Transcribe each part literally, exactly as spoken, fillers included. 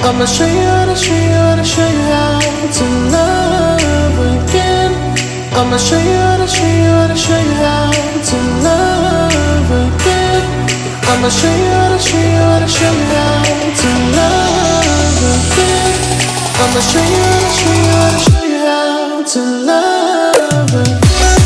I'ma show you how to show you how to show you how to love again. I'ma show you how to show you how to show you how to love again. I'ma show you how to show you how to show you how to love again. I'ma show you how to show you how to show you how to love again.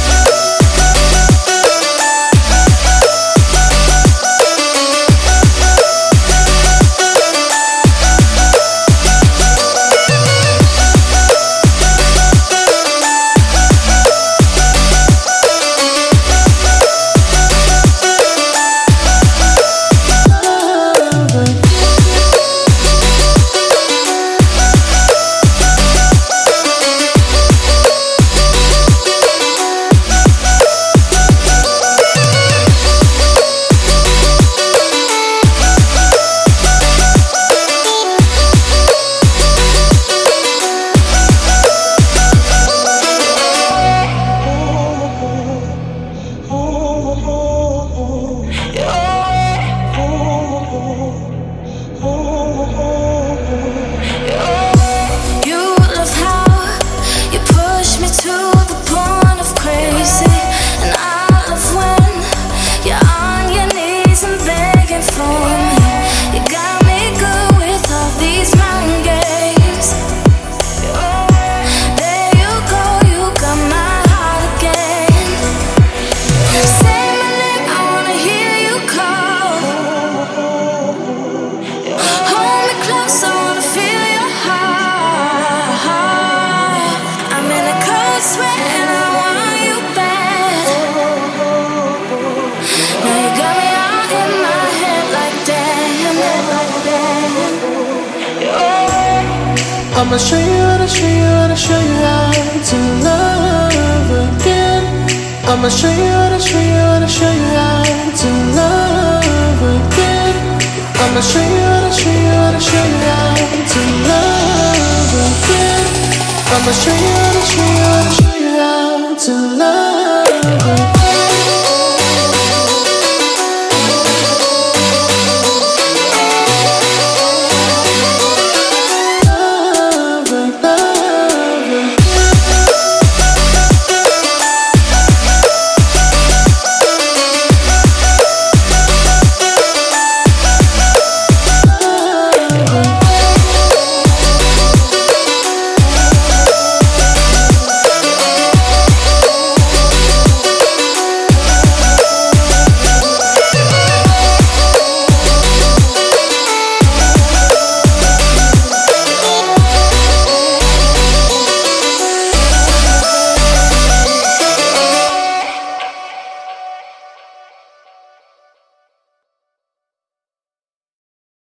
I'ma show you how to show you how to show you how to love again. I'ma show you how to show you how to show you how to love again. I'ma show you how to show you how to show you how to love again. I'ma show you how to show you how to show you how to love.